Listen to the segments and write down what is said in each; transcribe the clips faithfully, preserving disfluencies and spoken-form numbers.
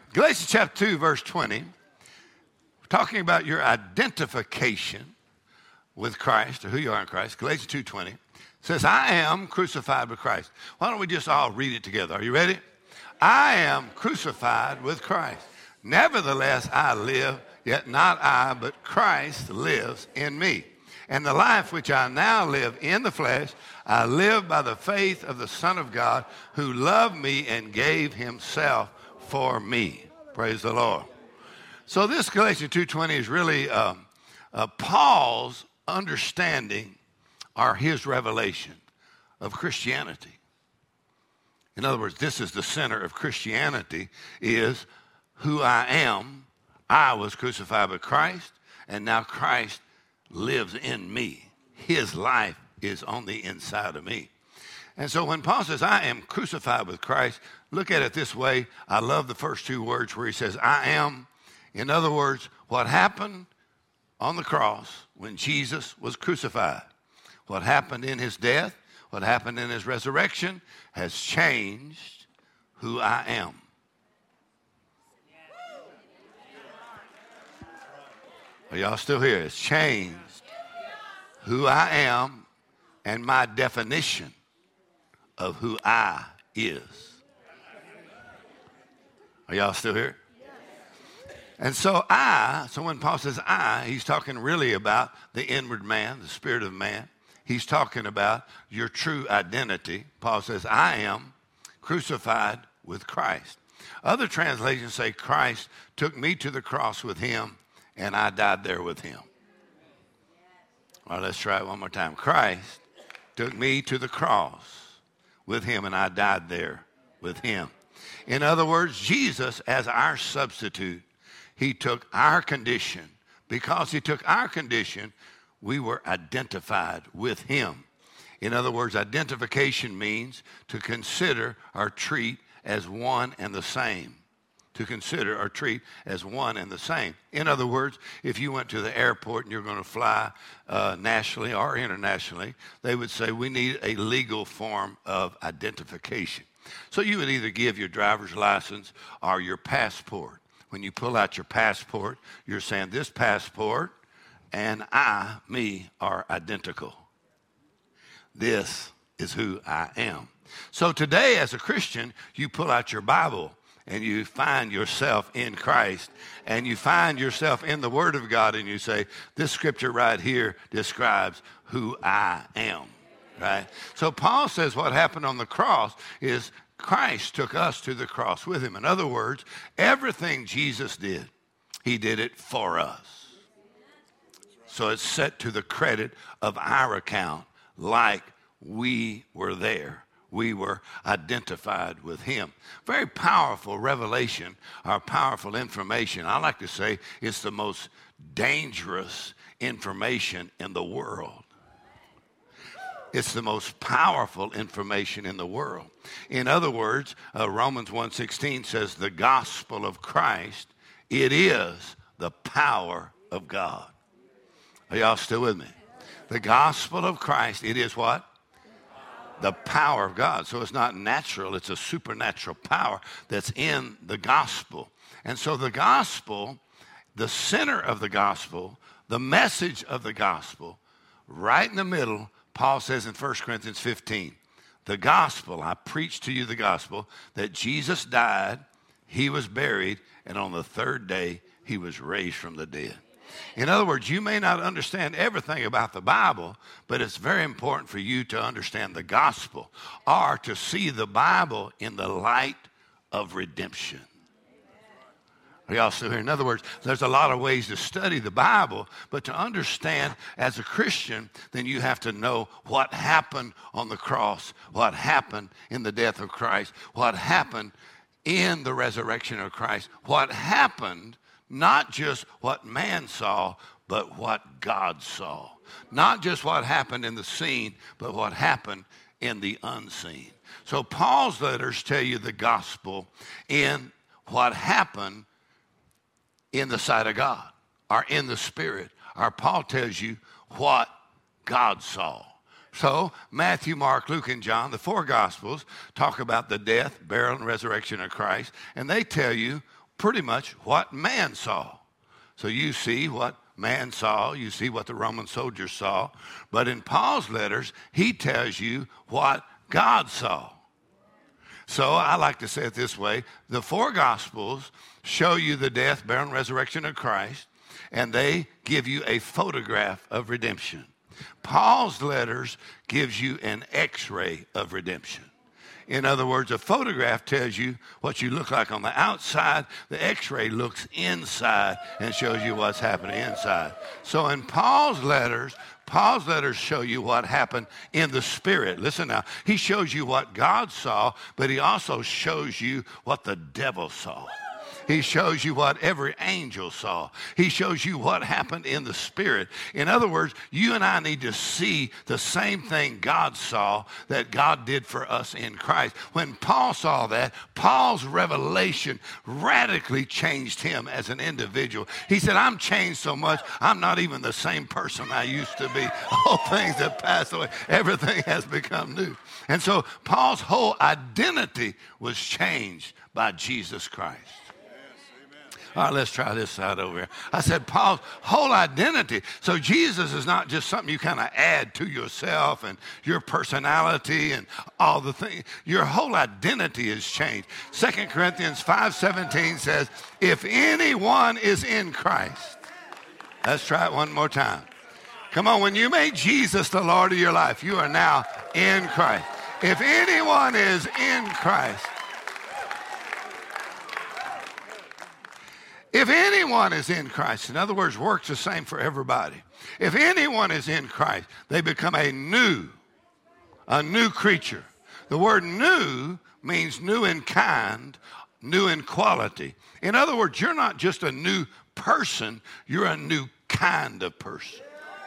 Galatians chapter two, verse twenty, we're talking about your identification with Christ, or who you are in Christ. Galatians two twenty says, I am crucified with Christ. Why don't we just all read it together? Are you ready? I am crucified with Christ. Nevertheless, I live, yet not I, but Christ lives in me. And the life which I now live in the flesh, I live by the faith of the Son of God, who loved me and gave himself for me. Praise the Lord. So this Galatians two twenty is really um, uh, Paul's understanding or his revelation of Christianity. In other words, this is the center of Christianity, is who I am. I was crucified with Christ, and now Christ lives in me. His life is on the inside of me. And so when Paul says, I am crucified with Christ, look at it this way. I love the first two words where he says, I am. In other words, what happened on the cross when Jesus was crucified, what happened in his death, what happened in his resurrection has changed who I am. Are y'all still here? It's changed who I am and my definition of who I is. Are y'all still here? And so I, so when Paul says I, he's talking really about the inward man, the spirit of man. He's talking about your true identity. Paul says, I am crucified with Christ. Other translations say Christ took me to the cross with him and I died there with him. All right, let's try it one more time. Christ took me to the cross with him and I died there with him. In other words, Jesus, as our substitute, he took our condition. Because he took our condition, we were identified with him. In other words, identification means to consider or treat as one and the same. To consider or treat as one and the same. In other words, if you went to the airport and you're going to fly uh, nationally or internationally, they would say we need a legal form of identification. So you would either give your driver's license or your passport. When you pull out your passport, you're saying this passport and I, me, are identical. This is who I am. So today as a Christian, you pull out your Bible and you find yourself in Christ and you find yourself in the Word of God and you say, this scripture right here describes who I am, right? So Paul says what happened on the cross is Christ took us to the cross with him. In other words, everything Jesus did, he did it for us. So it's set to the credit of our account like we were there. We were identified with him. Very powerful revelation or powerful information. I like to say it's the most dangerous information in the world. It's the most powerful information in the world. In other words, uh, Romans one sixteen says the gospel of Christ, it is the power of God. Are y'all still with me? The gospel of Christ, it is what? The power of God. So it's not natural, it's a supernatural power that's in the gospel. And so the gospel, the center of the gospel, the message of the gospel, right in the middle, Paul says in First Corinthians fifteen, the gospel, I preach to you the gospel, that Jesus died, he was buried, and on the third day, he was raised from the dead. In other words, you may not understand everything about the Bible, but it's very important for you to understand the gospel or to see the Bible in the light of redemption. Are y'all still here? In other words, there's a lot of ways to study the Bible, but to understand as a Christian, then you have to know what happened on the cross, what happened in the death of Christ, what happened in the resurrection of Christ, what happened, not just what man saw, but what God saw. Not just what happened in the seen, but what happened in the unseen. So Paul's letters tell you the gospel in what happened in the sight of God, or in the Spirit, or Paul tells you what God saw. So Matthew, Mark, Luke, and John, the four Gospels, talk about the death, burial, and resurrection of Christ, and they tell you pretty much what man saw. So you see what man saw, you see what the Roman soldiers saw, but in Paul's letters, he tells you what God saw. So I like to say it this way: the four Gospels show you the death, burial, and resurrection of Christ, and they give you a photograph of redemption. Paul's letters gives you an x-ray of redemption. In other words, a photograph tells you what you look like on the outside. The x-ray looks inside and shows you what's happening inside. So in Paul's letters, Paul's letters show you what happened in the spirit. Listen now, he shows you what God saw, but he also shows you what the devil saw. He shows you what every angel saw. He shows you what happened in the spirit. In other words, you and I need to see the same thing God saw that God did for us in Christ. When Paul saw that, Paul's revelation radically changed him as an individual. He said, I'm changed so much, I'm not even the same person I used to be. All things have passed away. Everything has become new. And so Paul's whole identity was changed by Jesus Christ. All right, let's try this side over here. I said Paul's whole identity. So Jesus is not just something you kind of add to yourself and your personality and all the things. Your whole identity is changed. Second Corinthians five seventeen says, if anyone is in Christ. Let's try it one more time. Come on, when you make Jesus the Lord of your life, you are now in Christ. If anyone is in Christ. If anyone is in Christ, in other words, works the same for everybody. If anyone is in Christ, they become a new, a new creature. The word new means new in kind, new in quality. In other words, you're not just a new person, you're a new kind of person.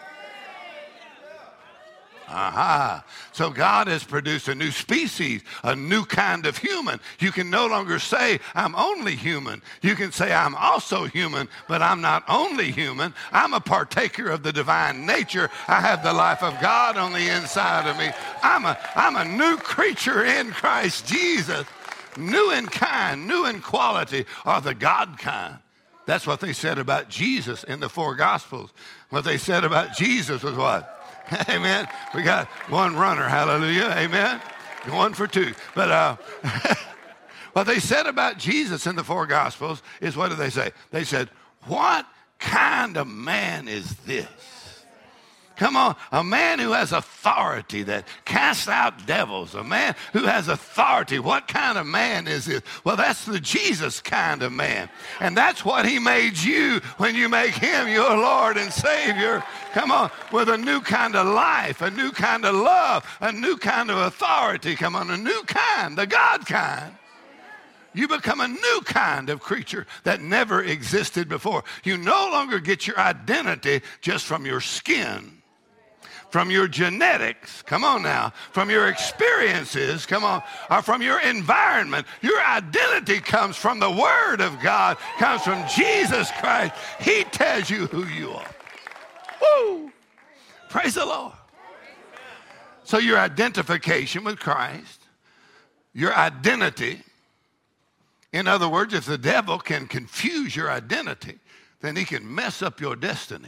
Aha. So God has produced a new species, a new kind of human. You can no longer say, I'm only human. You can say, I'm also human, but I'm not only human. I'm a partaker of the divine nature. I have the life of God on the inside of me. I'm a, I'm a new creature in Christ Jesus. New in kind, new in quality, or the God kind. That's what they said about Jesus in the four Gospels. What they said about Jesus was what? Amen. We got one runner. Hallelujah. Amen. One for two. But uh, what they said about Jesus in the four Gospels is, what did they say? They said, what kind of man is this? Come on, a man who has authority that casts out devils, a man who has authority. What kind of man is this? Well, that's the Jesus kind of man. And that's what he made you when you make him your Lord and Savior. Come on, with a new kind of life, a new kind of love, a new kind of authority. Come on, a new kind, the God kind. You become a new kind of creature that never existed before. You no longer get your identity just from your skin, from your genetics, come on now, from your experiences, come on, or from your environment. Your identity comes from the Word of God, comes from Jesus Christ. He tells you who you are. Woo! Praise the Lord. So your identification with Christ, your identity, in other words, if the devil can confuse your identity, then he can mess up your destiny.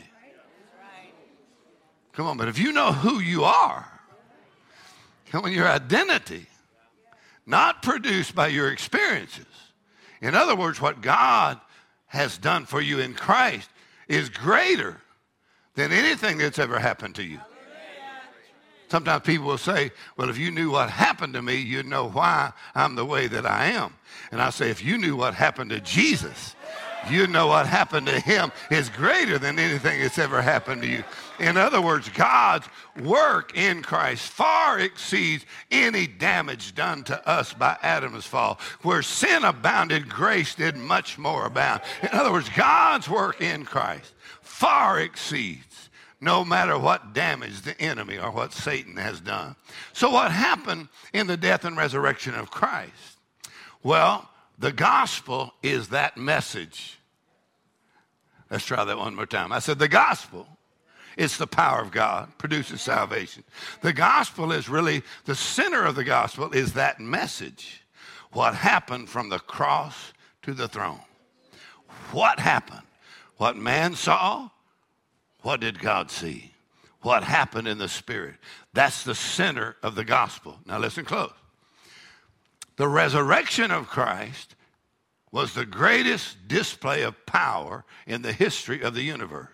Come on, but if you know who you are, come on, your identity, not produced by your experiences. In other words, what God has done for you in Christ is greater than anything that's ever happened to you. Sometimes people will say, well, if you knew what happened to me, you'd know why I'm the way that I am. And I say, if you knew what happened to Jesus, you know what happened to him is greater than anything that's ever happened to you. In other words, God's work in Christ far exceeds any damage done to us by Adam's fall. Where sin abounded, grace did much more abound. In other words, God's work in Christ far exceeds no matter what damage the enemy or what Satan has done. So what happened in the death and resurrection of Christ? Well, the gospel is that message. Let's try that one more time. I said the gospel is the power of God, produces salvation. The gospel is really, the center of the gospel is that message. What happened from the cross to the throne. What happened? What man saw, what did God see? What happened in the Spirit? That's the center of the gospel. Now listen close. The resurrection of Christ was the greatest display of power in the history of the universe.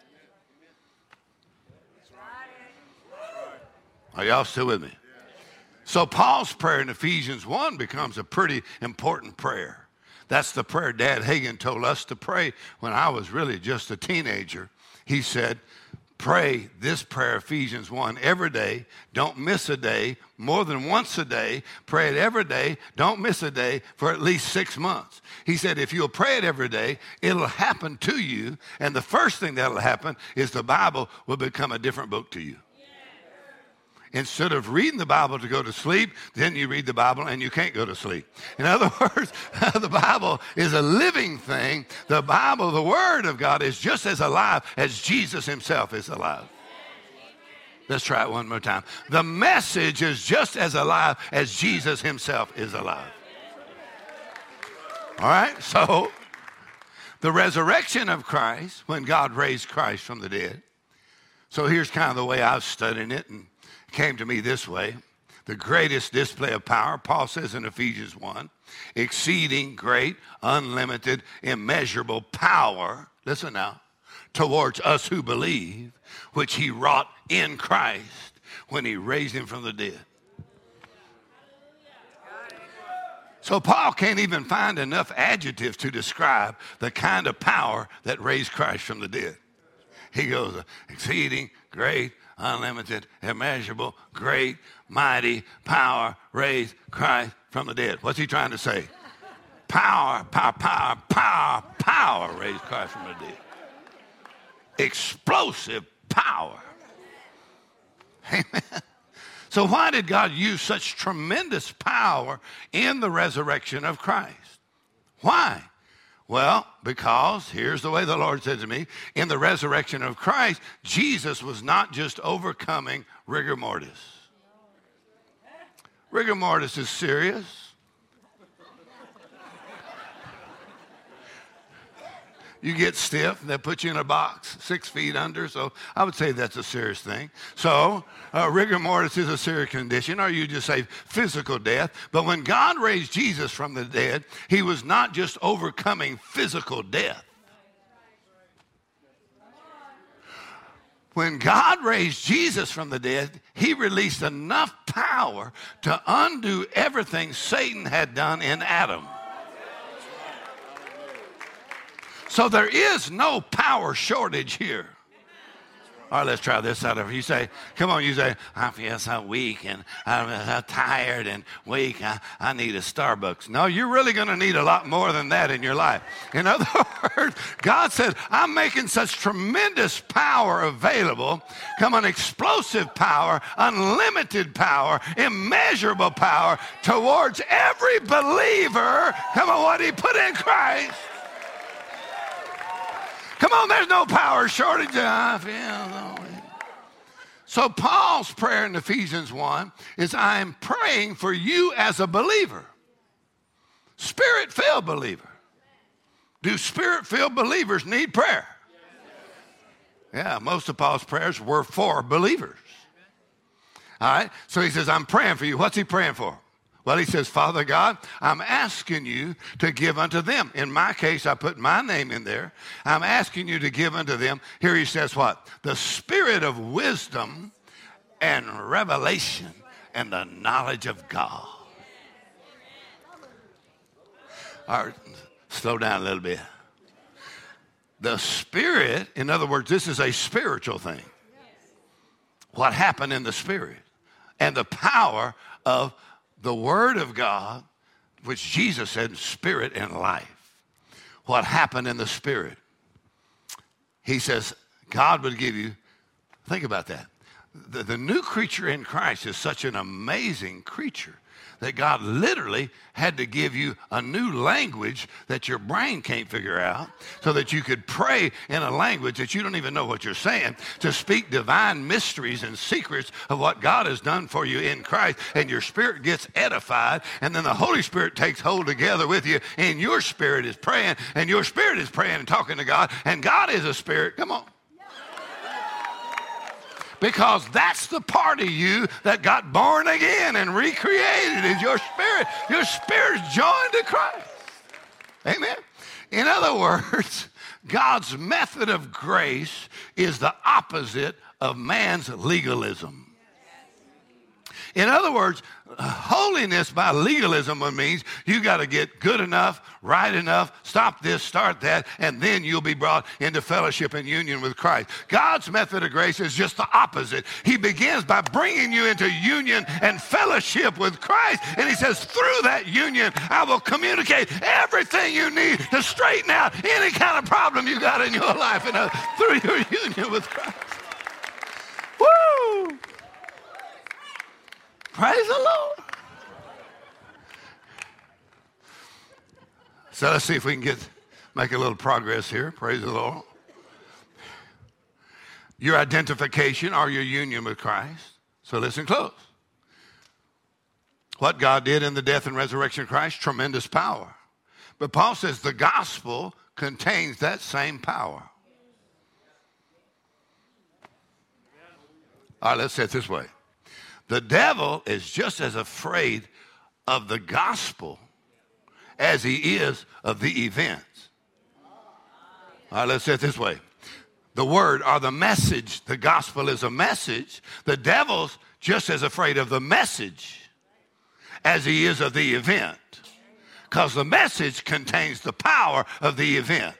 Are y'all still with me? So Paul's prayer in Ephesians one becomes a pretty important prayer. That's the prayer Dad Hagin told us to pray when I was really just a teenager. He said, pray this prayer, Ephesians one, every day. Don't miss a day, more than once a day. Pray it every day. Don't miss a day for at least six months. He said, if you'll pray it every day, it'll happen to you. And the first thing that'll happen is the Bible will become a different book to you. Instead of reading the Bible to go to sleep, then you read the Bible and you can't go to sleep. In other words, the Bible is a living thing. The Bible, the Word of God, is just as alive as Jesus himself is alive. Let's try it one more time. The message is just as alive as Jesus himself is alive. All right, so the resurrection of Christ, when God raised Christ from the dead. So here's kind of the way I was studying it, and came to me this way. The greatest display of power, Paul says in Ephesians one, exceeding great, unlimited, immeasurable power, listen now, towards us who believe, which he wrought in Christ when he raised him from the dead. So Paul can't even find enough adjectives to describe the kind of power that raised Christ from the dead. He goes, exceeding great, unlimited, immeasurable, great, mighty power raised Christ from the dead. What's he trying to say? Power, power, power, power, power raised Christ from the dead. Explosive power. Amen. So why did God use such tremendous power in the resurrection of Christ? Why? Well, because, here's the way the Lord said to me, in the resurrection of Christ, Jesus was not just overcoming rigor mortis. Rigor mortis is serious. You get stiff, they put you in a box six feet under, so I would say that's a serious thing. So uh, rigor mortis is a serious condition, or you just say physical death. But when God raised Jesus from the dead, he was not just overcoming physical death. When God raised Jesus from the dead, he released enough power to undo everything Satan had done in Adam. So there is no power shortage here. All right, let's try this out of it. You say, come on, you say, I feel so weak and I'm so tired and weak. I, I need a Starbucks. No, you're really going to need a lot more than that in your life. In other words, God said, I'm making such tremendous power available. Come on, explosive power, unlimited power, immeasurable power towards every believer. Come on, what he put in Christ. Come on, there's no power shortage. I feel so Paul's prayer in Ephesians one is, I am praying for you as a believer. Spirit-filled believer. Do spirit-filled believers need prayer? Yeah, most of Paul's prayers were for believers. All right, so he says, I'm praying for you. What's he praying for? Well, he says, Father God, I'm asking you to give unto them. In my case, I put my name in there. I'm asking you to give unto them. Here he says what? The spirit of wisdom and revelation and the knowledge of God. All right, slow down a little bit. The spirit, in other words, this is a spiritual thing. What happened in the spirit and the power of the Word of God, which Jesus said, spirit and life. What happened in the spirit? He says, God would give you, think about that. the, the new creature in Christ is such an amazing creature that God literally had to give you a new language that your brain can't figure out so that you could pray in a language that you don't even know what you're saying, to speak divine mysteries and secrets of what God has done for you in Christ, and your spirit gets edified, and then the Holy Spirit takes hold together with you, and your spirit is praying, and your spirit is praying and talking to God, and God is a spirit. Come on. Because that's the part of you that got born again and recreated is your spirit. Your spirit's joined to Christ. Amen. In other words, God's method of grace is the opposite of man's legalism. In other words, holiness by legalism means you got to get good enough, right enough, stop this, start that, and then you'll be brought into fellowship and union with Christ. God's method of grace is just the opposite. He begins by bringing you into union and fellowship with Christ, and he says, through that union, I will communicate everything you need to straighten out any kind of problem you got in your life and, uh, through your union with Christ. Woo! Praise the Lord. So let's see if we can get make a little progress here. Praise the Lord. Your identification or your union with Christ. So listen close. What God did in the death and resurrection of Christ, tremendous power. But Paul says the gospel contains that same power. All right, let's say it this way. The devil is just as afraid of the gospel as he is of the events. All right, let's say it this way. The word or the message, the gospel is a message. The devil's just as afraid of the message as he is of the event, because the message contains the power of the event.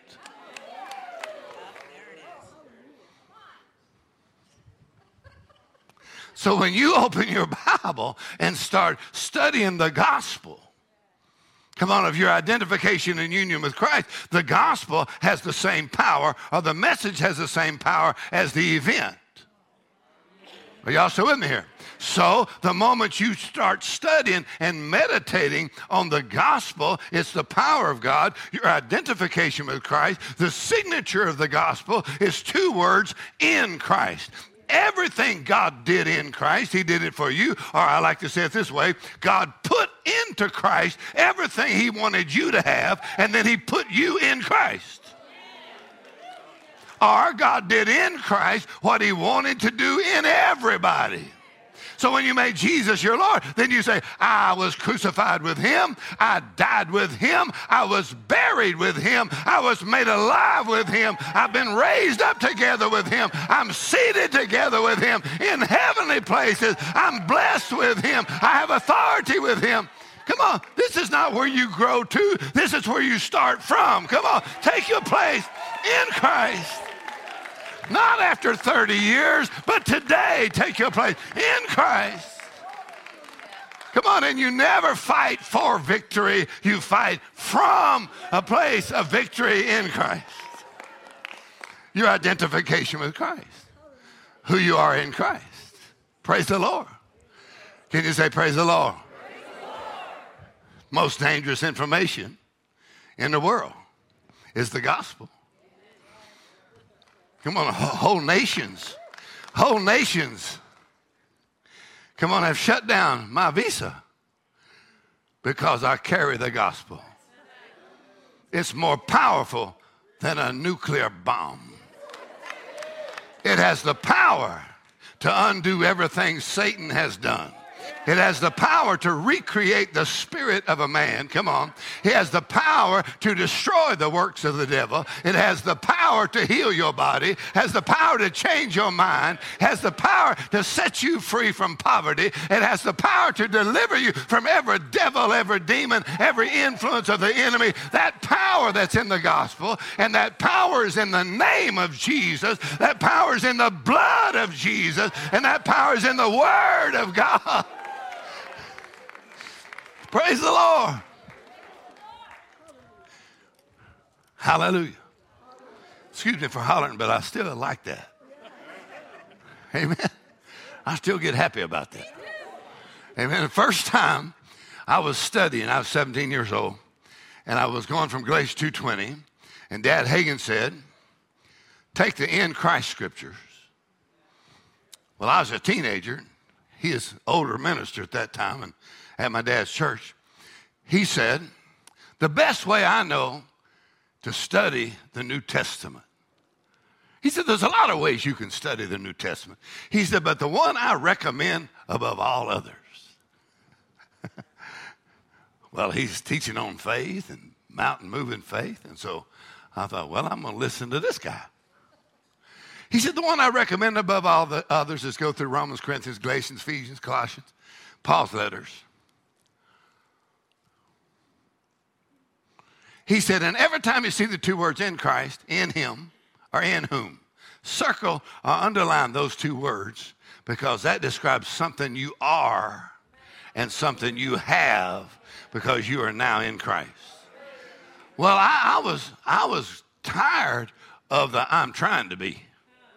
So when you open your Bible and start studying the gospel, come on, of your identification and union with Christ, the gospel has the same power, or the message has the same power as the event. Are y'all still with me here? So the moment you start studying and meditating on the gospel, it's the power of God, your identification with Christ. The signature of the gospel is two words, in Christ. Everything God did in Christ, he did it for you. Or I like to say it this way, God put into Christ everything he wanted you to have, and then he put you in Christ. Or God did in Christ what he wanted to do in everybody. So when you made Jesus your Lord, then you say, I was crucified with him. I died with him. I was buried with him. I was made alive with him. I've been raised up together with him. I'm seated together with him in heavenly places. I'm blessed with him. I have authority with him. Come on, this is not where you grow to. This is where you start from. Come on, take your place in Christ. Not after thirty years, but today, take your place in Christ. Come on, and you never fight for victory. You fight from a place of victory in Christ. Your identification with Christ. Who you are in Christ. Praise the Lord. Can you say praise the Lord? Praise the Lord. Most dangerous information in the world is the gospel. Come on, whole nations, whole nations, come on, have shut down my visa because I carry the gospel. It's more powerful than a nuclear bomb. It has the power to undo everything Satan has done. It has the power to recreate the spirit of a man. Come on. It has the power to destroy the works of the devil. It has the power to heal your body. Has the power to change your mind. Has the power to set you free from poverty. It has the power to deliver you from every devil, every demon, every influence of the enemy. That power that's in the gospel, and that power is in the name of Jesus. That power is in the blood of Jesus, and that power is in the word of God. Praise the Lord. Hallelujah. Excuse me for hollering, but I still like that. Amen. I still get happy about that. Amen. The first time I was studying, I was seventeen years old, and I was going from Galatians two twenty, and Dad Hagin said, take the in Christ scriptures. Well, I was a teenager. He is an older minister at that time and at my dad's church. He said, the best way I know to study the New Testament. He said, there's a lot of ways you can study the New Testament. He said, but the one I recommend above all others. Well, he's teaching on faith and mountain moving faith. And so I thought, well, I'm going to listen to this guy. He said, the one I recommend above all the others is go through Romans, Corinthians, Galatians, Ephesians, Colossians, Paul's letters. He said, and every time you see the two words in Christ, in him, or in whom, circle or underline those two words because that describes something you are and something you have because you are now in Christ. Well, I, I was I was tired of the I'm trying to be.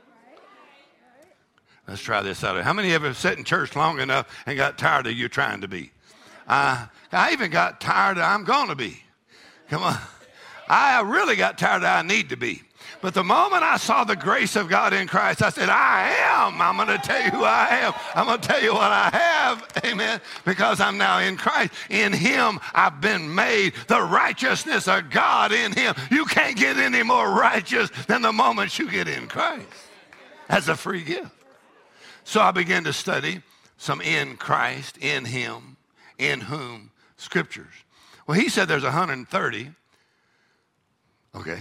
Let's try this out. How many of you have sat in church long enough and got tired of you trying to be? Uh, I even got tired of I'm going to be. Come on. I really got tired of I need to be. But the moment I saw the grace of God in Christ, I said, I am. I'm going to tell you who I am. I'm going to tell you what I have. Amen. Because I'm now in Christ. In him, I've been made the righteousness of God in him. You can't get any more righteous than the moment you get in Christ. That's a free gift. So I began to study some in Christ, in him, in whom scriptures. Well, he said there's one hundred thirty. Okay.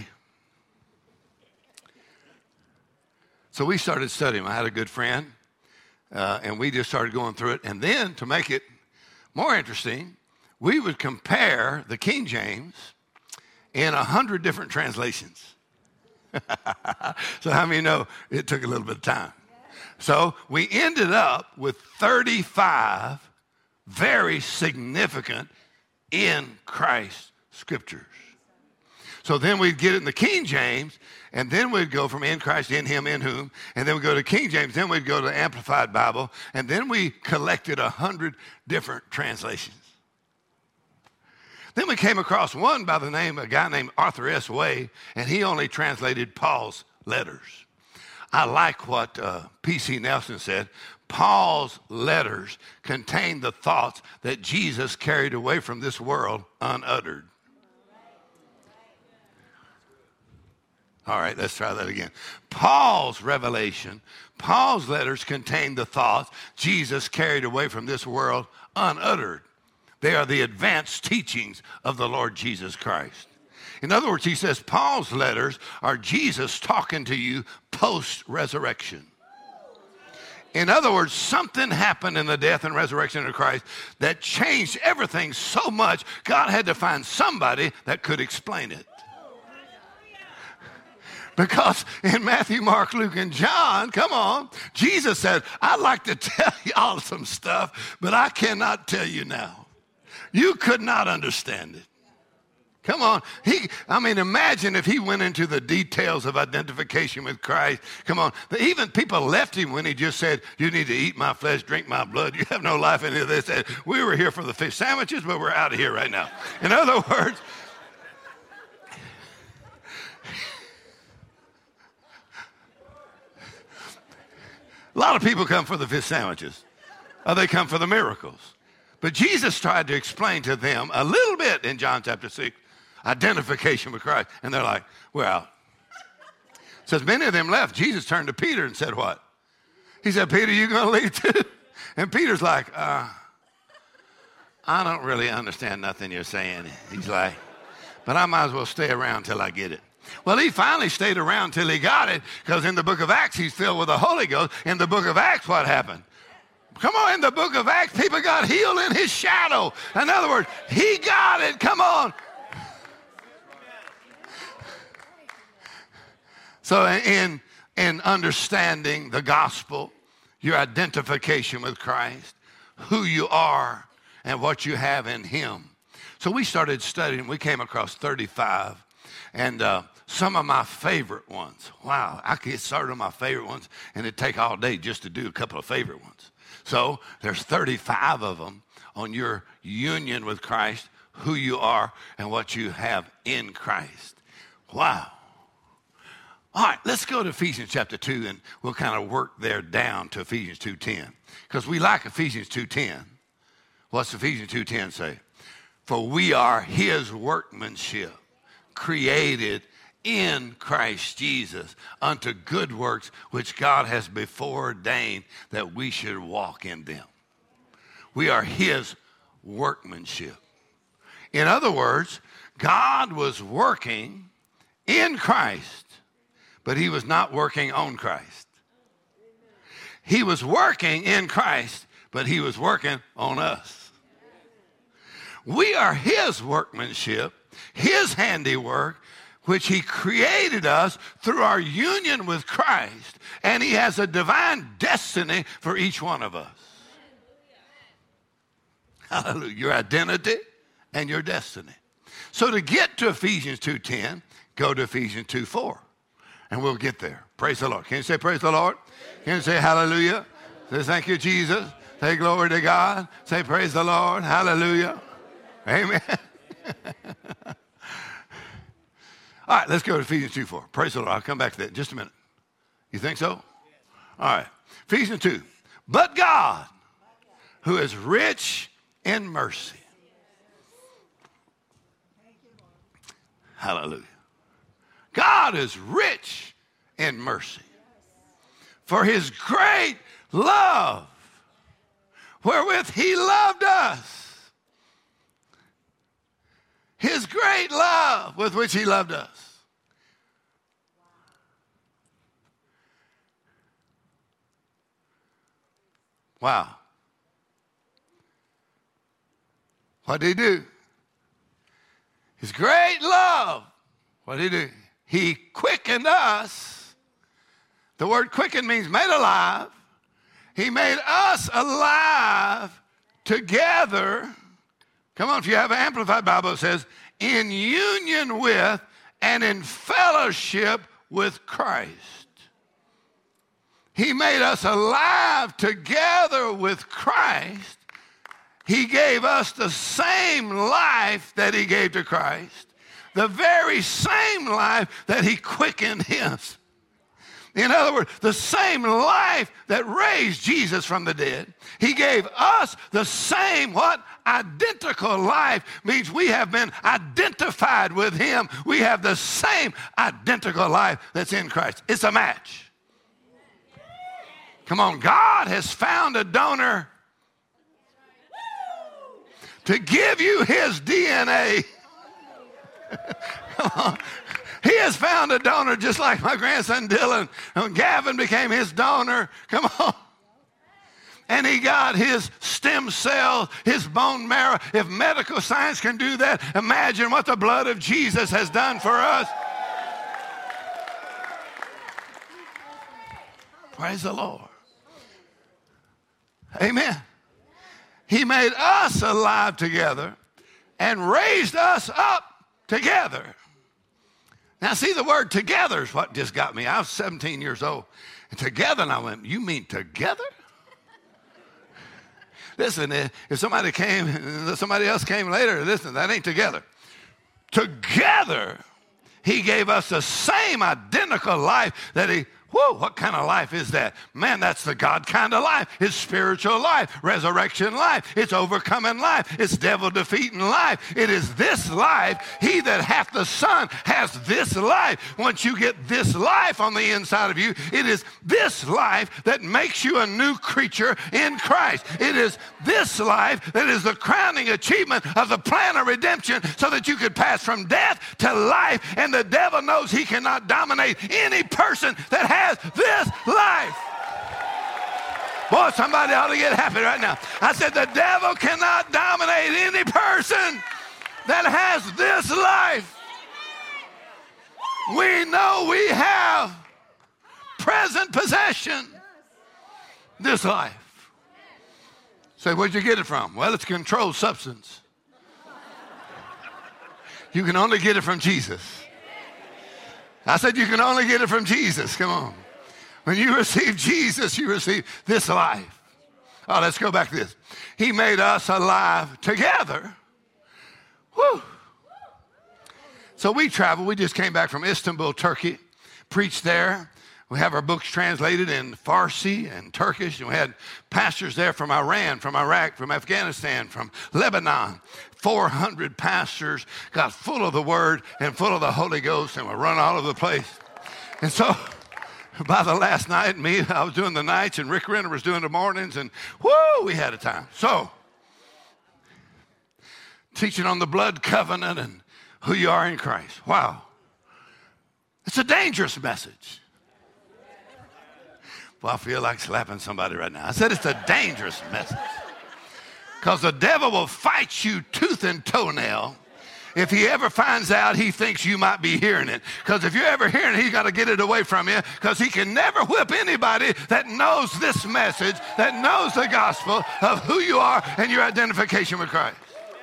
So we started studying. I had a good friend, uh, and we just started going through it. And then to make it more interesting, we would compare the King James in a hundred different translations. So how many know it took a little bit of time? So we ended up with thirty-five very significant in Christ scriptures. So then we'd get it in the King James, and then we'd go from in Christ, in him, in whom, and then we'd go to King James, then we'd go to the Amplified Bible, and then we collected a hundred different translations. Then we came across one by the name of a guy named Arthur S. Way, and he only translated Paul's letters. I like what uh, P C Nelson said. Paul's letters contain the thoughts that Jesus carried away from this world unuttered. All right, let's try that again. Paul's revelation, Paul's letters contain the thoughts Jesus carried away from this world unuttered. They are the advanced teachings of the Lord Jesus Christ. In other words, he says Paul's letters are Jesus talking to you post-resurrection. In other words, something happened in the death and resurrection of Christ that changed everything so much, God had to find somebody that could explain it. Because in Matthew, Mark, Luke, and John, come on, Jesus said, I'd like to tell y'all some stuff, but I cannot tell you now. You could not understand it. Come on. He, I mean, imagine if he went into the details of identification with Christ. Come on. Even people left him when he just said, you need to eat my flesh, drink my blood. You have no life in it. They said, we were here for the fish sandwiches, but we're out of here right now. In other words, a lot of people come for the fish sandwiches, or they come for the miracles. But Jesus tried to explain to them a little bit in John chapter six, identification with Christ. And they're like, we're out. It says many of them left. Jesus turned to Peter and said what? He said, Peter, you going to leave too? And Peter's like, uh, I don't really understand nothing you're saying. He's like, but I might as well stay around till I get it. Well, he finally stayed around till he got it, because in the book of Acts, he's filled with the Holy Ghost. In the book of Acts, what happened? Come on, in the book of Acts, people got healed in his shadow. In other words, he got it. Come on. So in, in understanding the gospel, your identification with Christ, who you are, and what you have in him. So we started studying. We came across thirty-five And uh, some of my favorite ones. Wow, I could get started on my favorite ones, and it'd take all day just to do a couple of favorite ones. So there's thirty-five of them on your union with Christ, who you are, and what you have in Christ. Wow. All right, let's go to Ephesians chapter two, and we'll kind of work there down to Ephesians two ten. Because we like Ephesians two ten. What's Ephesians two ten say? For we are his workmanship, created in Christ Jesus unto good works, which God has before ordained that we should walk in them. We are his workmanship. In other words, God was working in Christ, but he was not working on Christ. He was working in Christ, but he was working on us. We are his workmanship, his handiwork, which he created us through our union with Christ, and he has a divine destiny for each one of us. Hallelujah. Your identity and your destiny. So to get to Ephesians two ten, go to Ephesians two four, and we'll get there. Praise the Lord. Can you say praise the Lord? Can you say hallelujah? Say thank you, Jesus. Say glory to God. Say praise the Lord. Hallelujah. Amen. All right, let's go to Ephesians two four. Praise the Lord. I'll come back to that in just a minute. You think so? All right. Ephesians two. But God, who is rich in mercy. Hallelujah. God is rich in mercy. For his great love, wherewith he loved us. His great love with which he loved us. Wow. What did he do? His great love. What did he do? He quickened us. The word quicken means made alive. He made us alive together. Come on, if you have an Amplified Bible, it says, in union with and in fellowship with Christ. He made us alive together with Christ. He gave us the same life that he gave to Christ, the very same life that he quickened him. In other words, the same life that raised Jesus from the dead. He gave us the same, what? Identical life means we have been identified with him. We have the same identical life that's in Christ. It's a match. Come on, God has found a donor to give you his D N A. Come on. He has found a donor just like my grandson Dylan. Gavin became his donor. Come on. And he got his stem cells, his bone marrow. If medical science can do that, imagine what the blood of Jesus has done for us. Praise the Lord. Amen. He made us alive together and raised us up together. Now, see, the word together is what just got me. I was seventeen years old. And together, and I went, you mean together? Listen, if somebody came, somebody else came later, listen, that ain't together. Together, he gave us the same identical life that he, whoa, what kind of life is that? Man, that's the God kind of life. It's spiritual life, resurrection life. It's overcoming life. It's devil defeating life. It is this life. He that hath the Son has this life. Once you get this life on the inside of you, it is this life that makes you a new creature in Christ. It is this life that is the crowning achievement of the plan of redemption so that you could pass from death to life, and the devil knows he cannot dominate any person that has has this life. Boy, somebody ought to get happy right now. I said the devil cannot dominate any person that has this life. We know we have present possession, this life. Say, where'd you get it from? Well, it's a controlled substance. You can only get it from Jesus. I said you can only get it from Jesus. Come on. When you receive Jesus, you receive this life. Oh, let's go back to this. He made us alive together. Whew. So we traveled. We just came back from Istanbul, Turkey, preached there. We have our books translated in Farsi and Turkish, and we had pastors there from Iran, from Iraq, from Afghanistan, from Lebanon. four hundred pastors got full of the Word and full of the Holy Ghost, and were run all over the place. And so by the last night, me, I was doing the nights, and Rick Renner was doing the mornings, and whoo, we had a time. So teaching on the blood covenant and who you are in Christ. Wow. It's a dangerous message. Well, I feel like slapping somebody right now. I said it's a dangerous message. Because the devil will fight you tooth and toenail if he ever finds out he thinks you might be hearing it. Because if you're ever hearing it, he's got to get it away from you, because he can never whip anybody that knows this message, that knows the gospel of who you are and your identification with Christ.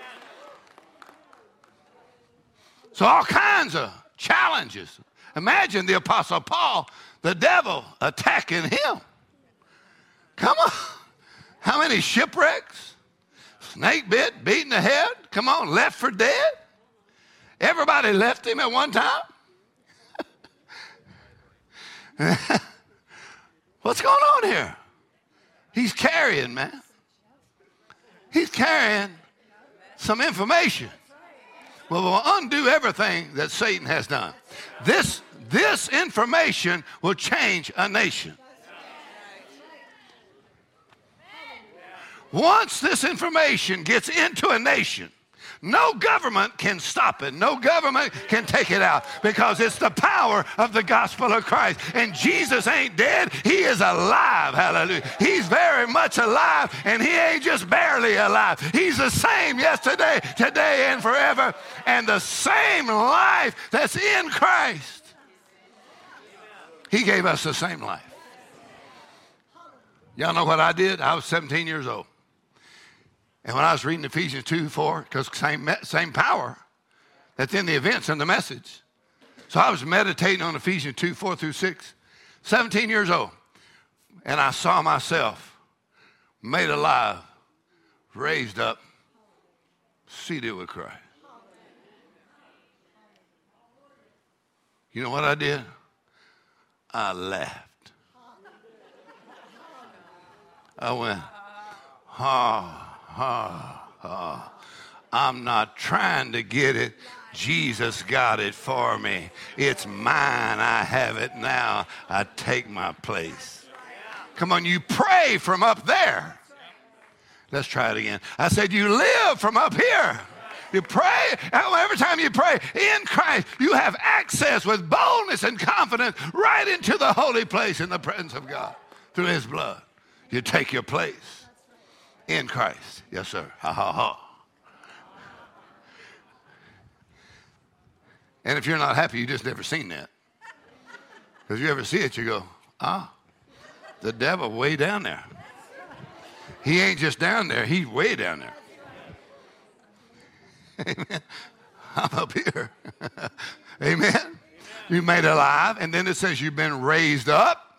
So all kinds of challenges. Imagine the Apostle Paul, the devil attacking him. Come on. How many shipwrecks? Snake bit, beaten the head. Come on, left for dead. Everybody left him at one time. What's going on here? He's carrying, man. He's carrying some information. Well, we'll undo everything that Satan has done. This, this information will change a nation. Once this information gets into a nation, no government can stop it. No government can take it out, because it's the power of the gospel of Christ. And Jesus ain't dead. He is alive. Hallelujah. He's very much alive, and he ain't just barely alive. He's the same yesterday, today, and forever. And the same life that's in Christ. He gave us the same life. Y'all know what I did? I was seventeen years old. And when I was reading Ephesians two, four, because same, same power that's in the events and the message. So I was meditating on Ephesians two, four through six, seventeen years old. And I saw myself made alive, raised up, seated with Christ. You know what I did? I laughed. I went, ha. Ha, ha. I'm not trying to get it. Jesus got it for me. It's mine. I have it now. I take my place. Come on, you pray from up there. Let's try it again. I said you live from up here. You pray. Every time you pray in Christ, you have access with boldness and confidence right into the holy place in the presence of God through his blood. You take your place. In Christ. Yes, sir. Ha, ha, ha. And if you're not happy, you just never seen that. Because you ever see it, you go, ah, the devil way down there. He ain't just down there. He's way down there. Amen. I'm up here. Amen. You made alive. And then it says you've been raised up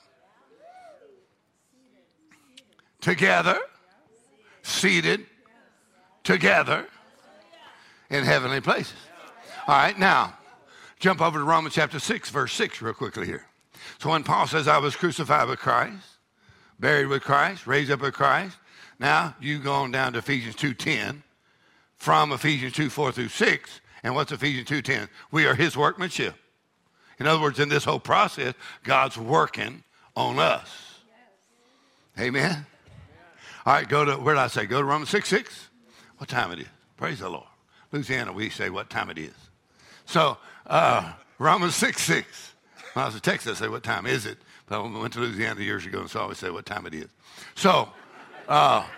together. Seated together in heavenly places. All right, now, jump over to Romans chapter six, verse six real quickly here. So when Paul says, I was crucified with Christ, buried with Christ, raised up with Christ, now you go on down to Ephesians two ten, from Ephesians two, four through six, and what's Ephesians two ten? We are his workmanship. In other words, in this whole process, God's working on us. Amen. All right, go to, where did I say? Go to Romans six, six. What time it is? Praise the Lord. Louisiana, we say what time it is. So, uh, Romans six, six. When I was in Texas, I say, what time is it? But I went to Louisiana years ago, and so I always say what time it is. So, uh,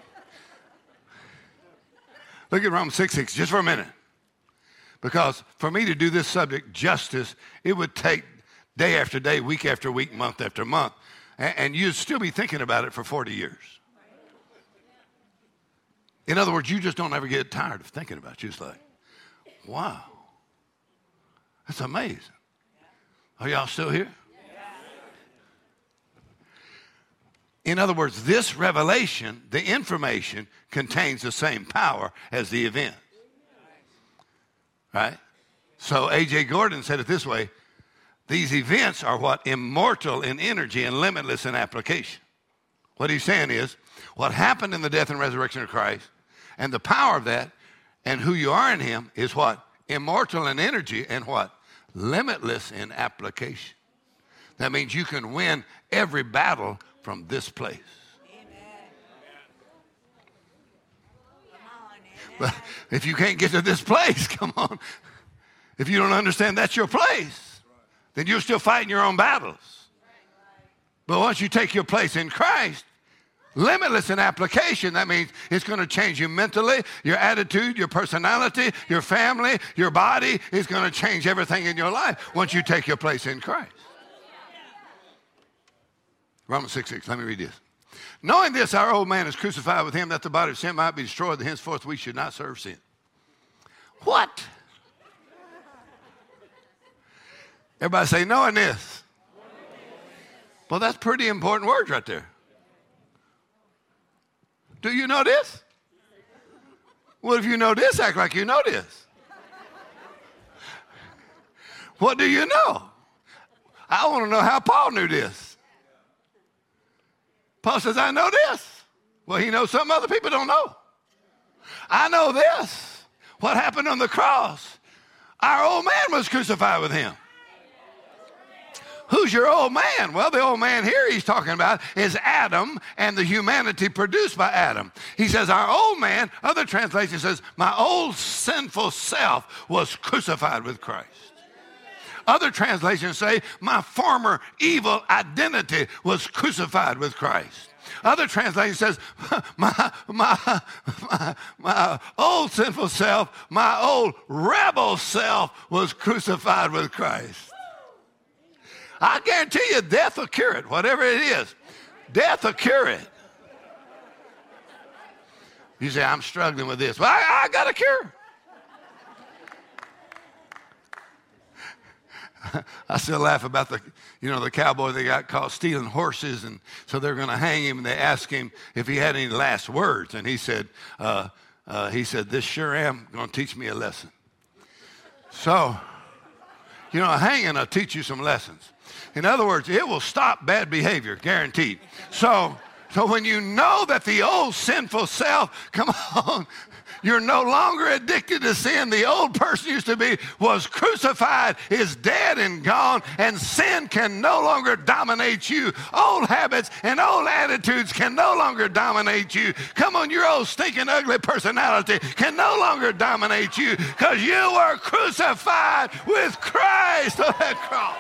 look at Romans six, six just for a minute. Because for me to do this subject justice, it would take day after day, week after week, month after month. And, and you'd still be thinking about it for forty years. In other words, you just don't ever get tired of thinking about it. You're just like, wow, that's amazing. Are y'all still here? In other words, this revelation, the information, contains the same power as the event. Right? So A J Gordon said it this way: these events are what? Immortal in energy and limitless in application. What he's saying is, what happened in the death and resurrection of Christ and the power of that and who you are in him is what? Immortal in energy and what? Limitless in application. That means you can win every battle from this place. But if you can't get to this place, come on. If you don't understand that's your place, then you're still fighting your own battles. But once you take your place in Christ, limitless in application, that means it's going to change you mentally, your attitude, your personality, your family, your body. It's going to change everything in your life once you take your place in Christ. Romans six six, let me read this. Knowing this, our old man is crucified with him, that the body of sin might be destroyed, that henceforth we should not serve sin. What? Everybody say, knowing this. Well, that's pretty important words right there. Do you know this? Well, if you know this, act like you know this. What do you know? I want to know how Paul knew this. Paul says, I know this. Well, he knows something other people don't know. I know this. What happened on the cross? Our old man was crucified with him. Who's your old man? Well, the old man here he's talking about is Adam and the humanity produced by Adam. He says, our old man, other translation says, my old sinful self was crucified with Christ. Other translations say, my former evil identity was crucified with Christ. Other translation says, my, my, my, my old sinful self, my old rebel self was crucified with Christ. I guarantee you death will cure it, whatever it is. Death will cure it. You say, I'm struggling with this. Well, I, I got a cure. I still laugh about the, you know, the cowboy they got caught stealing horses, and so they're going to hang him, and they asked him if he had any last words, and he said, uh, uh, he said, this sure am going to teach me a lesson. So, you know, hanging will teach you some lessons. In other words, it will stop bad behavior, guaranteed. So, so when you know that the old sinful self, come on, you're no longer addicted to sin. The old person used to be, was crucified, is dead and gone, and sin can no longer dominate you. Old habits and old attitudes can no longer dominate you. Come on, your old stinking ugly personality can no longer dominate you because you were crucified with Christ on that cross.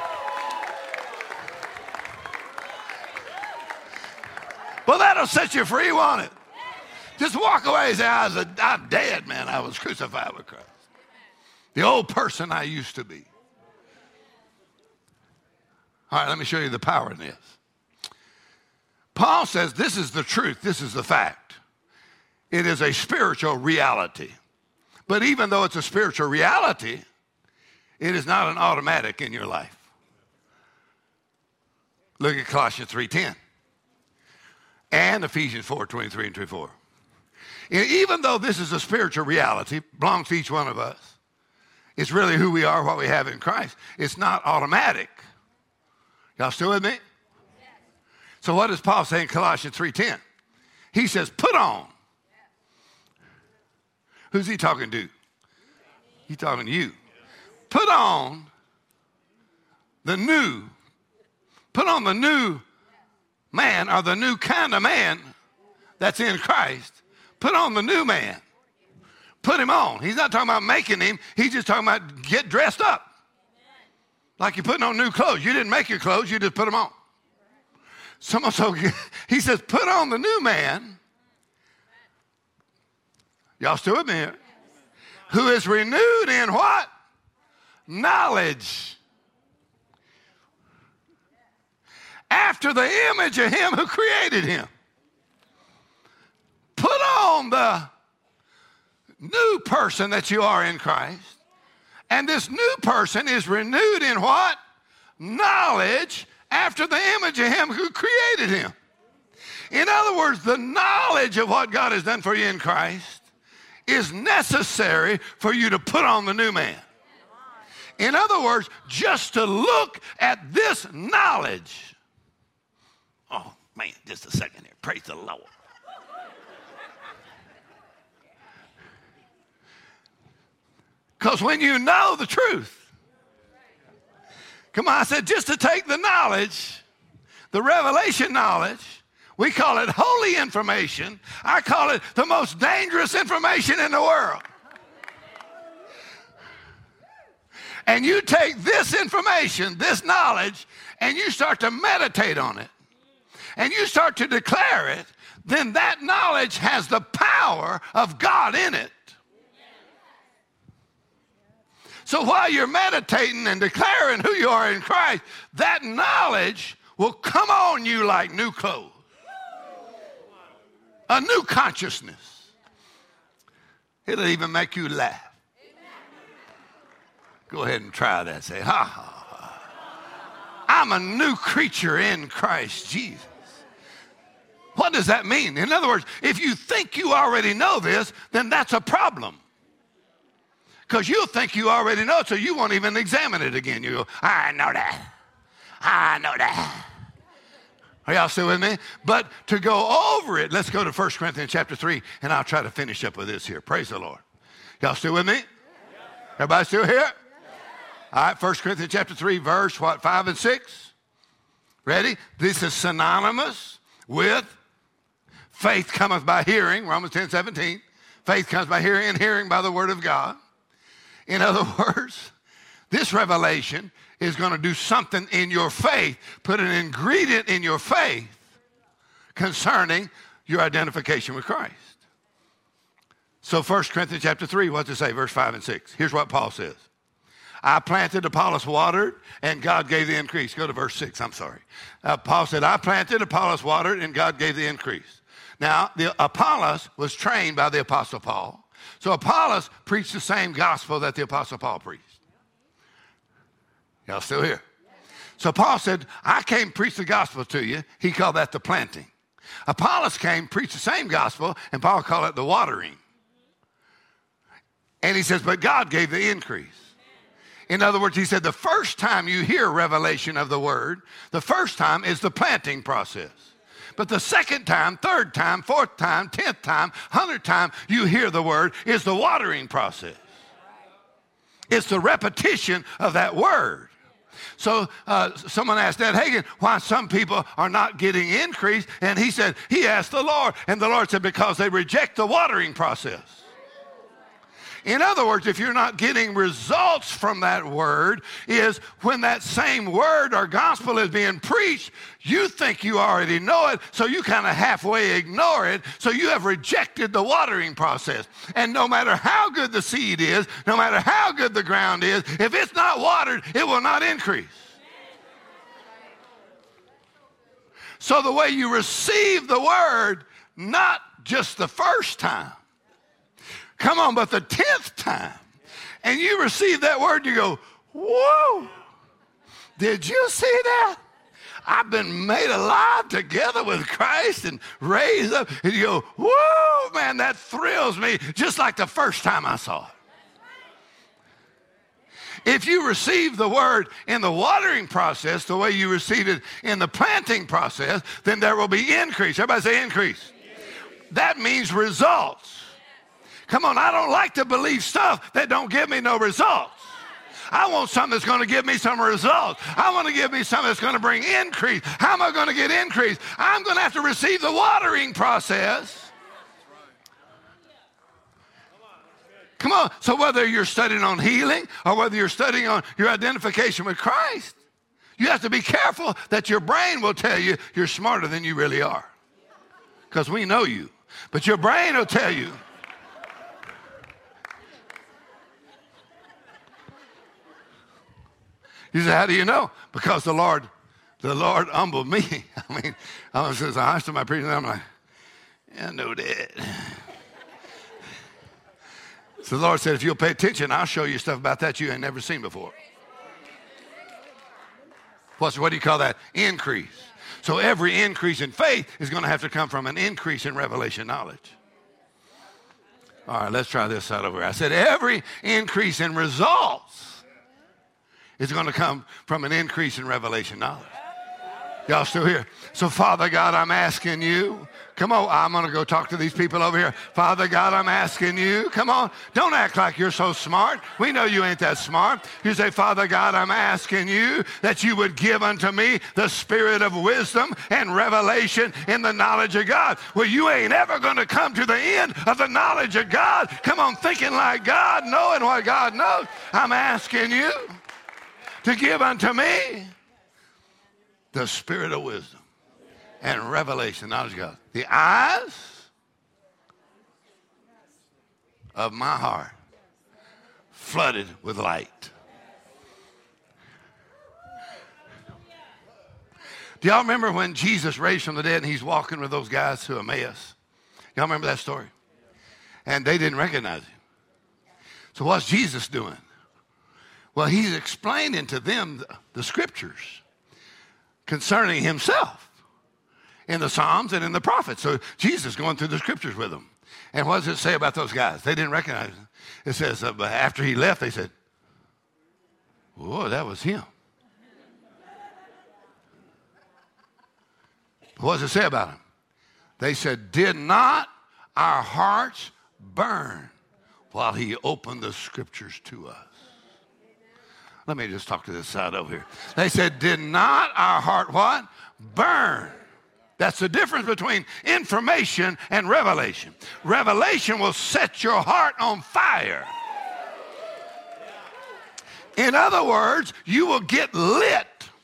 Well, that'll set you free, won't it? Just walk away and say, I was a, I'm dead, man. I was crucified with Christ. The old person I used to be. All right, let me show you the power in this. Paul says this is the truth. This is the fact. It is a spiritual reality. But even though it's a spiritual reality, it is not an automatic in your life. Look at Colossians three ten and Ephesians four twenty-three and twenty-four. Even though this is a spiritual reality, belongs to each one of us, it's really who we are, what we have in Christ. It's not automatic. Y'all still with me? Yes. So what does Paul say in Colossians three ten? He says, put on. Who's he talking to? He's talking to you. Put on the new, put on the new man, or the new kind of man that's in Christ. Put on the new man. Put him on. He's not talking about making him. He's just talking about get dressed up. Like you're putting on new clothes. You didn't make your clothes. You just put them on. Someone, so he says, put on the new man. Y'all still with me here? Who is renewed in what? Knowledge. After the image of him who created him. Put on the new person that you are in Christ. And this new person is renewed in what? knowledge after the image of him who created him. In other words, the knowledge of what God has done for you in Christ is necessary for you to put on the new man. In other words, just to look at this knowledge. Oh, man, just a second here. Praise the Lord. Because when you know the truth, come on, I said just to take the knowledge, the revelation knowledge, we call it holy information. I call it the most dangerous information in the world. And you take this information, this knowledge, and you start to meditate on it, and you start to declare it, then that knowledge has the power of God in it. So while you're meditating and declaring who you are in Christ, that knowledge will come on you like new clothes. A new consciousness. It'll even make you laugh. Go ahead and try that. Say, ha, ha, ha. I'm a new creature in Christ Jesus. What does that mean? In other words, if you think you already know this, then that's a problem. Because you'll think you already know it, so you won't even examine it again. You go, I know that. I know that. Are y'all still with me? But to go over it, let's go to First Corinthians chapter three, and I'll try to finish up with this here. Praise the Lord. Y'all still with me? Everybody still here? All right, First Corinthians chapter three, verse, what, five and six? Ready? This is synonymous with faith cometh by hearing, Romans ten, seventeen. Faith comes by hearing, and hearing by the word of God. In other words, this revelation is going to do something in your faith, put an ingredient in your faith concerning your identification with Christ. So First Corinthians chapter three, what's it say? Verse five and six. Here's what Paul says. I planted, Apollos watered, and God gave the increase. Go to verse six, I'm sorry. Uh, Paul said, I planted, Apollos watered, and God gave the increase. Now, the Apollos was trained by the Apostle Paul. So Apollos preached the same gospel that the Apostle Paul preached. Y'all still here? So Paul said, I came preach the gospel to you. He called that the planting. Apollos came, preached the same gospel, and Paul called it the watering. And he says, but God gave the increase. In other words, he said, the first time you hear revelation of the word, the first time is the planting process. But the second time, third time, fourth time, tenth time, hundredth time you hear the word is the watering process. It's the repetition of that word. So uh, someone asked Dad Hagin why some people are not getting increase, and he said, he asked the Lord, and the Lord said, because they reject the watering process. In other words, if you're not getting results from that word, is when that same word or gospel is being preached, you think you already know it, so you kind of halfway ignore it, so you have rejected the watering process. And no matter how good the seed is, no matter how good the ground is, if it's not watered, it will not increase. So the way you receive the word, not just the first time, come on, but the tenth time, and you receive that word, you go, whoa, did you see that? I've been made alive together with Christ and raised up. And you go, whoa, man, that thrills me just like the first time I saw it. If you receive the word in the watering process the way you receive it in the planting process, then there will be increase. Everybody say increase. That means results. Come on, I don't like to believe stuff that don't give me no results. I want something that's going to give me some results. I want to give me something that's going to bring increase. How am I going to get increase? I'm going to have to receive the watering process. Come on. So whether you're studying on healing or whether you're studying on your identification with Christ, you have to be careful that your brain will tell you you're smarter than you really are. Because we know you. But your brain will tell you. You say, how do you know? Because the Lord, the Lord humbled me. I mean, I was just honest to my preaching, and I'm like, yeah, I know that. So the Lord said, if you'll pay attention, I'll show you stuff about that you ain't never seen before. What's, what do you call that? Increase. So every increase in faith is going to have to come from an increase in revelation knowledge. All right, let's try this side over here. I said every increase in results is going to come from an increase in revelation knowledge. Y'all still here? So, Father God, I'm asking you. Come on, I'm going to go talk to these people over here. Father God, I'm asking you. Come on, don't act like you're so smart. We know you ain't that smart. You say, Father God, I'm asking you that you would give unto me the spirit of wisdom and revelation in the knowledge of God. Well, you ain't ever going to come to the end of the knowledge of God. Come on, thinking like God, knowing what God knows. I'm asking you to give unto me the spirit of wisdom and revelation, knowledge of God. The eyes of my heart flooded with light. Do y'all remember when Jesus raised from the dead and he's walking with those guys to Emmaus? Y'all remember that story? And they didn't recognize him. So what's Jesus doing? Well, he's explaining to them the, the scriptures concerning himself in the Psalms and in the prophets. So Jesus going through the scriptures with them. And what does it say about those guys? They didn't recognize him. It says uh, after he left, they said, whoa, that was him. What does it say about him? They said, did not our hearts burn while he opened the scriptures to us? Let me just talk to this side over here. They said, did not our heart what? Burn. That's the difference between information and revelation. Revelation will set your heart on fire. In other words, you will get lit.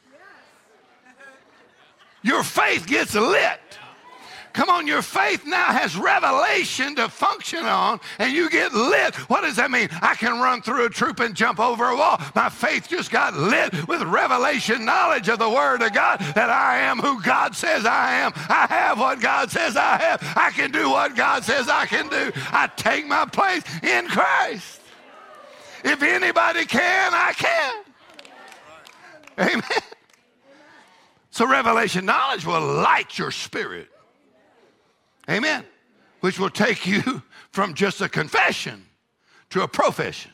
Your faith gets lit. Come on, your faith now has revelation to function on, and you get lit. What does that mean? I can run through a troop and jump over a wall. My faith just got lit with revelation knowledge of the Word of God, that I am who God says I am. I have what God says I have. I can do what God says I can do. I take my place in Christ. If anybody can, I can. Amen. So revelation knowledge will light your spirit. Amen. Which will take you from just a confession to a profession.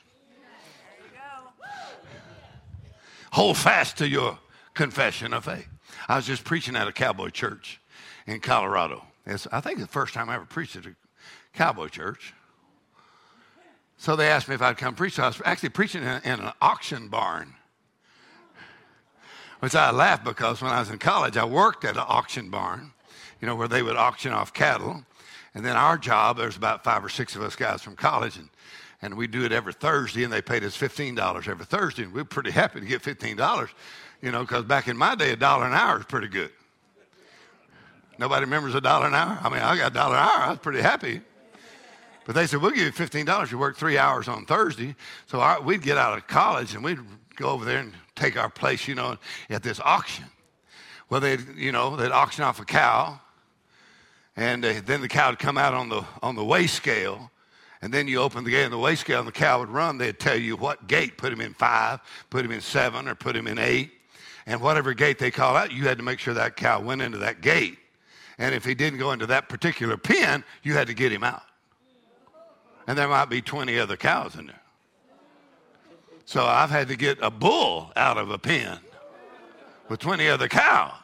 Hold fast to your confession of faith. I was just preaching at a cowboy church in Colorado. It's, I think it's the first time I ever preached at a cowboy church. So they asked me if I'd come preach. So I was actually preaching in, in an auction barn. Which I laughed because when I was in college, I worked at an auction barn, you know, where they would auction off cattle. And then our job, there's about five or six of us guys from college, and, and we do it every Thursday, and they paid us fifteen dollars every Thursday. And we were pretty happy to get fifteen dollars, you know, because back in my day, a dollar an hour is pretty good. Nobody remembers a dollar an hour? I mean, I got a dollar an hour. I was pretty happy. But they said, we'll give you fifteen dollars. You work three hours on Thursday. So our, we'd get out of college, and we'd go over there and take our place, you know, at this auction. Well, they'd, you know, they'd auction off a cow, and uh, then the cow would come out on the on the weigh scale, and then you open the gate on the weigh scale, and the cow would run. They'd tell you what gate, put him in five, put him in seven, or put him in eight, and whatever gate they call out, you had to make sure that cow went into that gate. And if he didn't go into that particular pen, you had to get him out. And there might be twenty other cows in there. So I've had to get a bull out of a pen with twenty other cows.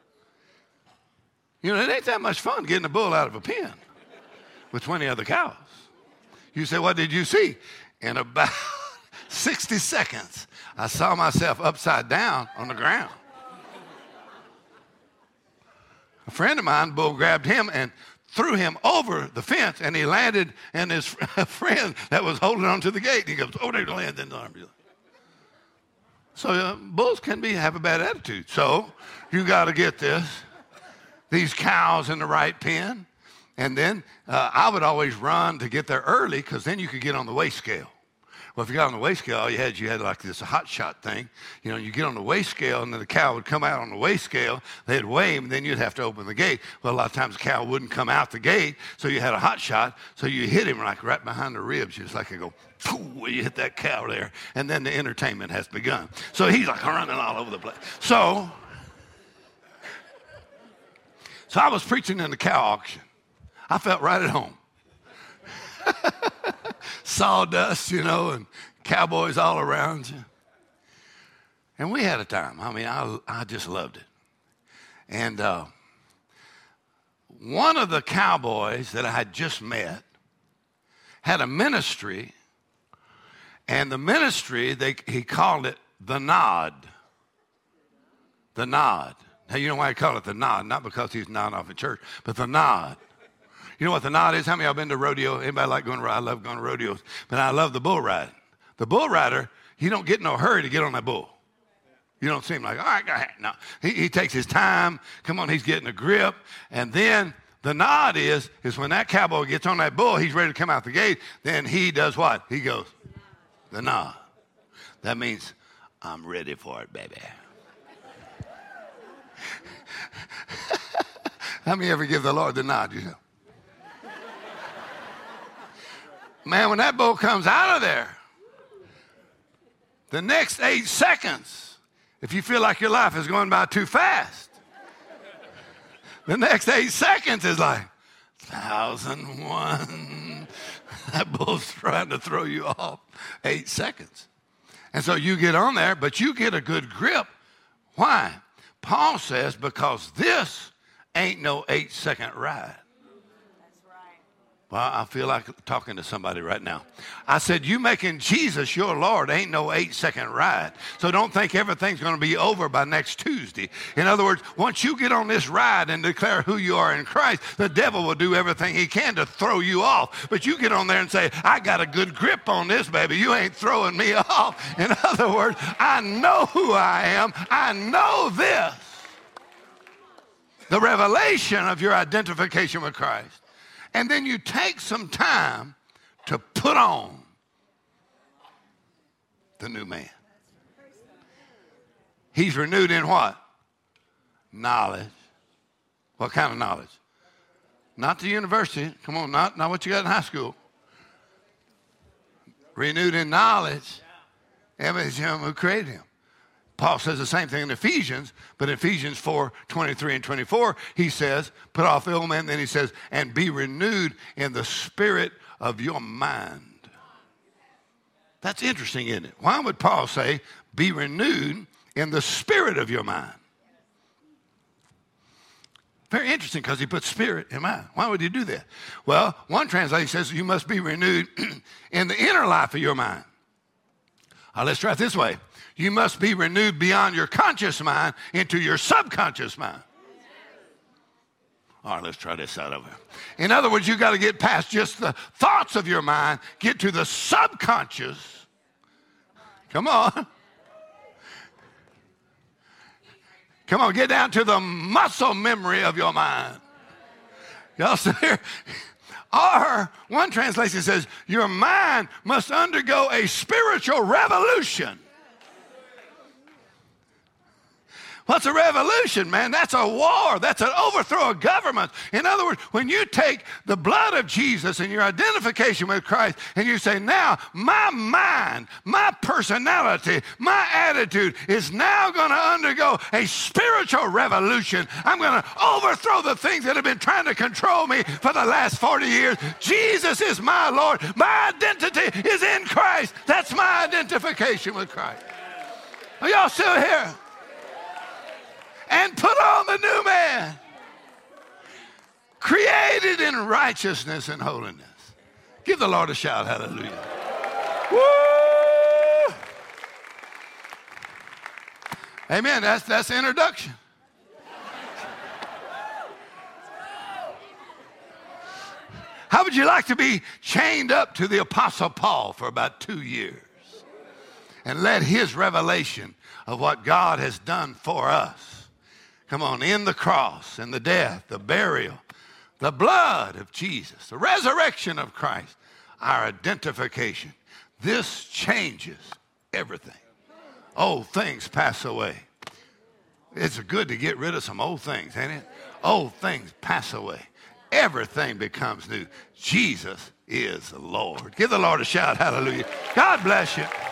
You know, it ain't that much fun getting a bull out of a pen with twenty other cows. You say, what did you see? In about sixty seconds, I saw myself upside down on the ground. A friend of mine, bull grabbed him and threw him over the fence, and he landed, and his friend that was holding on to the gate, he goes, oh, they landed in the arm. So uh, bulls can be have a bad attitude. So you got to get this, these cows in the right pen. And then uh, I would always run to get there early, because then you could get on the weigh scale. Well, if you got on the weigh scale, all you had, you had like this hot shot thing. You know, you get on the weigh scale, and then the cow would come out on the weigh scale. They'd weigh him, and then you'd have to open the gate. Well, a lot of times the cow wouldn't come out the gate, so you had a hot shot. So you hit him like right behind the ribs, just like you go, pooh, you hit that cow there, and then the entertainment has begun. So he's like running all over the place. So, so I was preaching in the cow auction. I felt right at home. Sawdust, you know, and cowboys all around you. And we had a time. I mean, I, I just loved it. And uh, one of the cowboys that I had just met had a ministry, and the ministry, they, he called it the Nod. The Nod. Now, you know why I call it the Nod? Not because he's nodding off at church, but the Nod. You know what the Nod is? How many of y'all been to rodeo? Anybody like going to ride? I love going to rodeos. But I love the bull riding. The bull rider, he don't get in no hurry to get on that bull. You don't seem like, all right, go ahead. No. He, he takes his time. Come on, he's getting a grip. And then the Nod is, is when that cowboy gets on that bull, he's ready to come out the gate. Then he does what? He goes, the Nod. That means, I'm ready for it, baby. How many ever give the Lord the nod? You know? Man, when that bull comes out of there, the next eight seconds, if you feel like your life is going by too fast, the next eight seconds is like, thousand one. That bull's trying to throw you off eight seconds. And so you get on there, but you get a good grip. Why? Paul says, because this ain't no eight-second ride. Well, I feel like talking to somebody right now. I said, you making Jesus your Lord ain't no eight-second ride. So don't think everything's going to be over by next Tuesday. In other words, once you get on this ride and declare who you are in Christ, the devil will do everything he can to throw you off. But you get on there and say, I got a good grip on this, baby. You ain't throwing me off. In other words, I know who I am. I know this. The revelation of your identification with Christ. And then you take some time to put on the new man. He's renewed in what? Knowledge. What kind of knowledge? Not the university. Come on, not, not what you got in high school. Renewed in knowledge. Image him who created him. Paul says the same thing in Ephesians, but in Ephesians four, twenty-three and twenty-four, he says, put off the old man, then he says, and be renewed in the spirit of your mind. That's interesting, isn't it? Why would Paul say, be renewed in the spirit of your mind? Very interesting, because he puts spirit in mind. Why would he do that? Well, one translation says you must be renewed in the inner life of your mind. Now, let's try it this way. You must be renewed beyond your conscious mind into your subconscious mind. All right, let's try this out over. In other words, you got to get past just the thoughts of your mind, get to the subconscious. Come on. Come on, get down to the muscle memory of your mind. Y'all see here? Or one translation says, your mind must undergo a spiritual revolution. What's a revolution, man? That's a war. That's an overthrow of government. In other words, when you take the blood of Jesus and your identification with Christ and you say, now my mind, my personality, my attitude is now going to undergo a spiritual revolution. I'm going to overthrow the things that have been trying to control me for the last forty years. Jesus is my Lord. My identity is in Christ. That's my identification with Christ. Are y'all still here? And put on the new man, created in righteousness and holiness. Give the Lord a shout, hallelujah. Woo! Amen, that's, that's the introduction. How would you like to be chained up to the Apostle Paul for about two years and let his revelation of what God has done for us, come on, in the cross, in the death, the burial, the blood of Jesus, the resurrection of Christ, our identification. This changes everything. Old things pass away. It's good to get rid of some old things, ain't it? Old things pass away. Everything becomes new. Jesus is the Lord. Give the Lord a shout. Hallelujah. God bless you.